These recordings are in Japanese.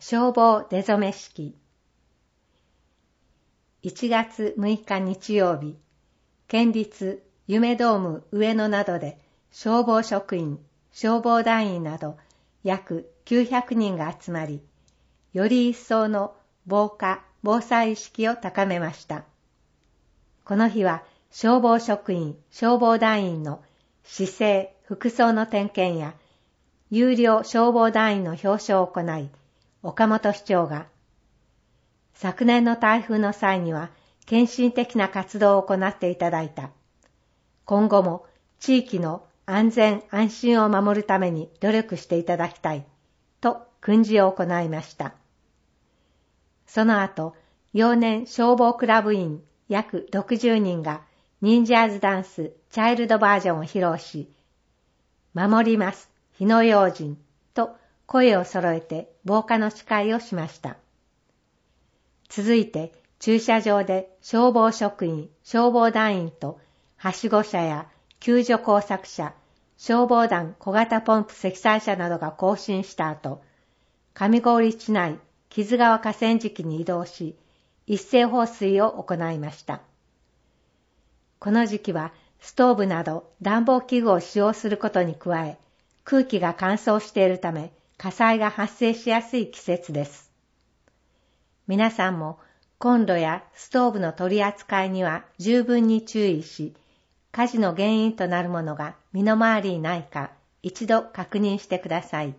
消防出初め式。1月6日日曜日、県立夢ドーム上野などで消防職員、消防団員など約900人が集まり、より一層の防火・防災意識を高めました。この日は消防職員、消防団員の姿勢・服装の点検や優良消防団員の表彰を行い、岡本市長が、昨年の台風の際には献身的な活動を行っていただいた。今後も地域の安全安心を守るために努力していただきたい、と訓示を行いました。その後、幼年消防クラブ員約60人が忍者ズダンスチャイルドバージョンを披露し、守ります火の用心と声を揃えて防火の誓いをしました。続いて駐車場で消防職員、消防団員とはしご車や救助工作車、消防団小型ポンプ積載車などが行進した後、上郡市内木津川河川敷に移動し、一斉放水を行いました。この時期はストーブなど暖房器具を使用することに加え、空気が乾燥しているため火災が発生しやすい季節です。皆さんもコンロやストーブの取り扱いには十分に注意し、火事の原因となるものが身の回りにないか一度確認してください。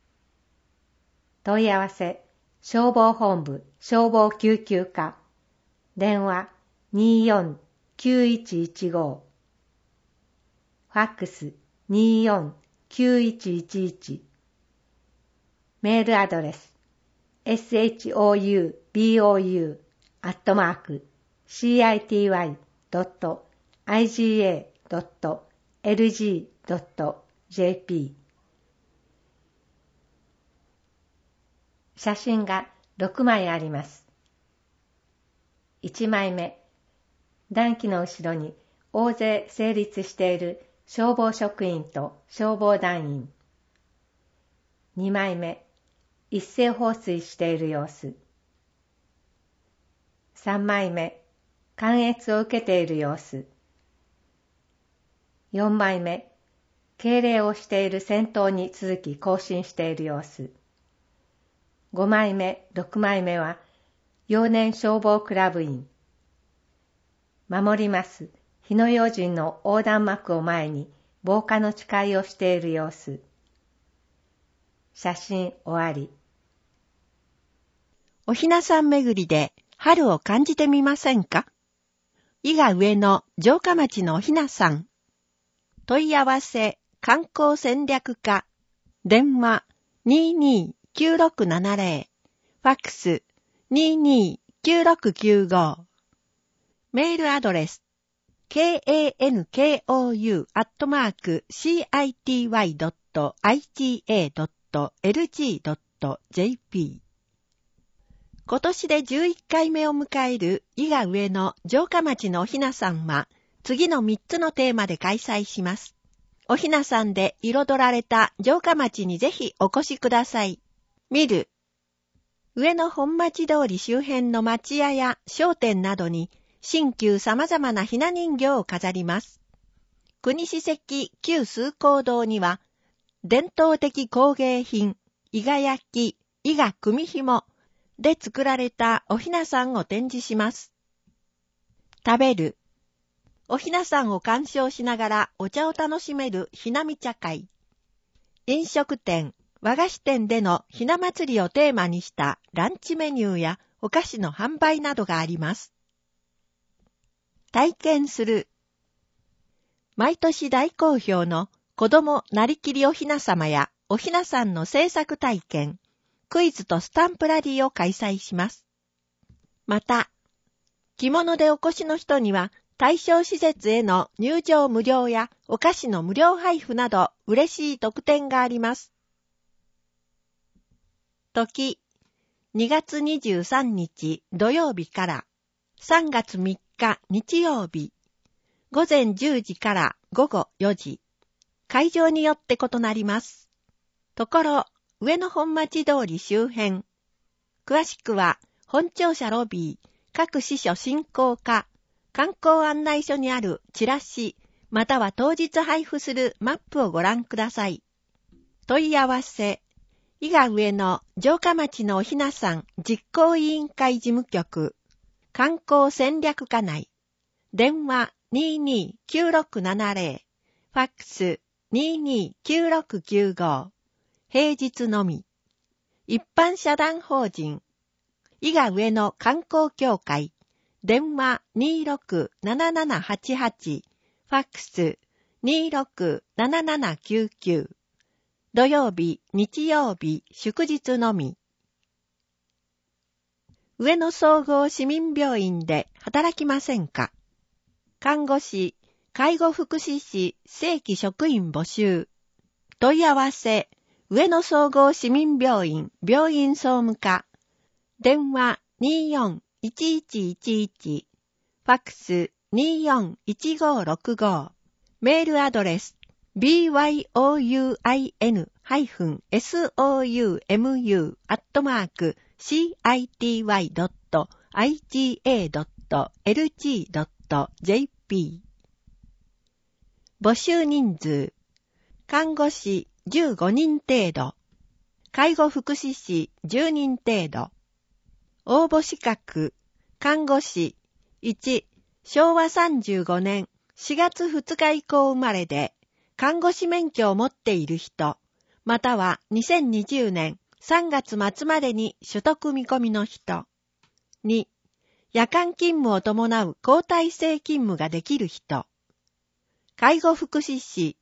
問い合わせ、消防本部消防救急課、電話24-9115、ファックス24-9111、メールアドレスshoubou.city.iga.lg.jp。 写真が6枚あります。1枚目、団旗の後ろに大勢整列している消防職員と消防団員。2枚目、一斉放水している様子。3枚目、観閲を受けている様子。4枚目、敬礼をしている先頭に続き行進している様子。5枚目、6枚目は、幼年消防クラブ員。守ります火の用心の横断幕を前に防火の誓いをしている様子。写真終わり。 おひなさん巡りで春を感じてみませんか？伊賀上野城下町のおひなさん。問い合わせ観光戦略課、電話229670、ファックス229695、メールアドレスkankou@city.iga.lg.jp。 今年で11回目を迎える伊賀上野城下町のおひなさんは、次の3つのテーマで開催します。おひなさんで彩られた城下町にぜひお越しください。見る。上野本町通り周辺の町屋や商店などに新旧様々なひな人形を飾ります。国史跡旧崇光堂には、伝統的工芸品、伊賀焼、伊賀組紐で作られたおひなさんを展示します。食べる。おひなさんを鑑賞しながらお茶を楽しめるひなみ茶会。飲食店、和菓子店でのひな祭りをテーマにしたランチメニューやお菓子の販売などがあります。体験する。毎年大好評の子供なりきりおひなさまやおひなさんの制作体験、クイズとスタンプラリーを開催します。また、着物でお越しの人には対象施設への入場無料やお菓子の無料配布など嬉しい特典があります。時、2月23日土曜日から3月3日日曜日、午前10時から午後4時、会場によって異なります。ところ、上野本町通り周辺、 詳しくは、本庁舎ロビー、各支所振興課、観光案内所にあるチラシ、または当日配布するマップをご覧ください。問い合わせ、伊賀上野城下町のおひなさん実行委員会事務局、観光戦略課内、電話229670、ファックス229695、平日のみ。一般社団法人、伊賀上野観光協会、電話267788、ファックス267799、土曜日、日曜日、祝日のみ。上野総合市民病院で働きませんか？看護師、介護福祉士、正規職員募集。問い合わせ、上野総合市民病院、病院総務課。電話241111、ファックス241565。メールアドレス、byoun-city.iga.lg.jp。 募集人数、看護師15人程度、介護福祉士10人程度。応募資格、看護師1、昭和35年4月2日以降生まれで、看護師免許を持っている人、または2020年3月末までに取得見込みの人。2、夜間勤務を伴う交代制勤務ができる人。介護福祉士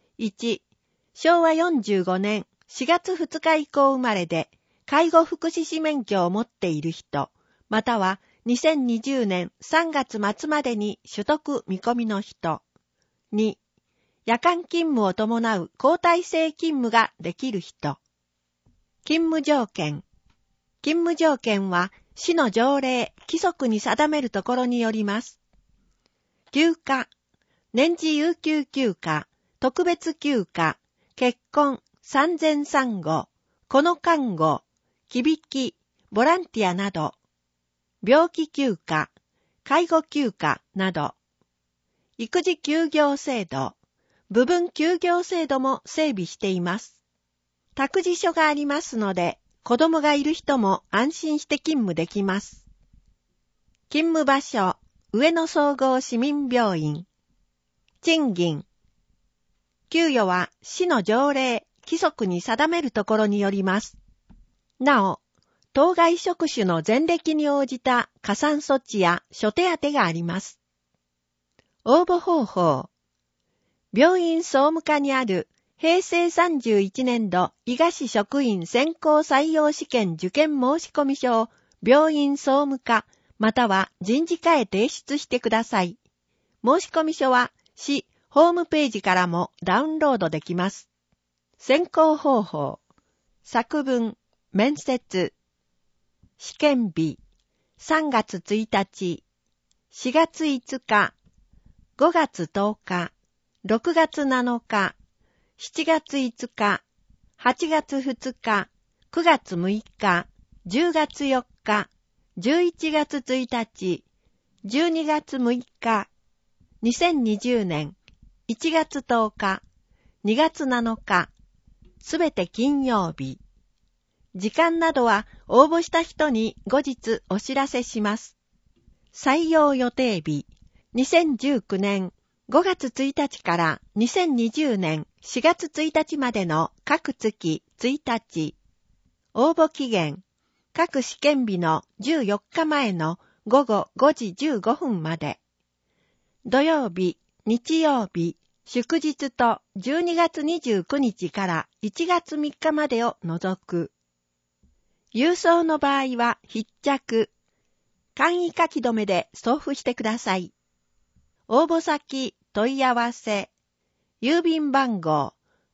1、昭和45年4月2日以降生まれで、介護福祉士免許を持っている人、または2020年3月末までに取得見込みの人。2、夜間勤務を伴う交代制勤務ができる人。勤務条件。勤務条件は市の条例、規則に定めるところによります。休暇、年次有給休暇、特別休暇、結婚、産前産後、子の看護、忌引き、ボランティアなど、病気休暇、介護休暇など、育児休業制度、部分休業制度も整備しています。託児所がありますので、子供がいる人も安心して勤務できます。勤務場所、上野総合市民病院。賃金。給与は市の条例、規則に定めるところによります。なお、当該職種の前歴に応じた加算措置や諸手当があります。応募方法。病院総務課にある平成31年度伊賀市職員選考採用試験受験申込書を病院総務課または人事課へ提出してください。申込書は市ホームページからもダウンロードできます。選考方法。作文、面接。試験日。3月1日、4月5日、5月10日、6月7日、7月5日、8月2日、9月6日、10月4日、11月1日、12月6日、2020年1月10日、2月7日、すべて金曜日。時間などは応募した人に後日お知らせします。採用予定日、2019年5月1日から2020年4月1日までの各月1日。応募期限、各試験日の14日前の午後5時15分まで。土曜日、日曜日、祝日と12月29日から1月3日までを除く。郵送の場合は必着。簡易書き留めで送付してください。応募先、問い合わせ。郵便番号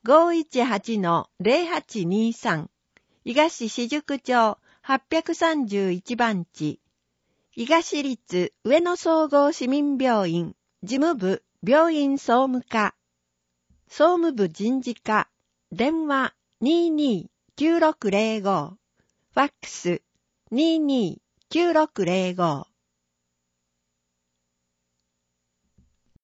518-0823 伊賀市四宿町831番地。伊賀市立上野総合市民病院事務部病院総務課。総務部人事課。電話229605。ファックス 22-9605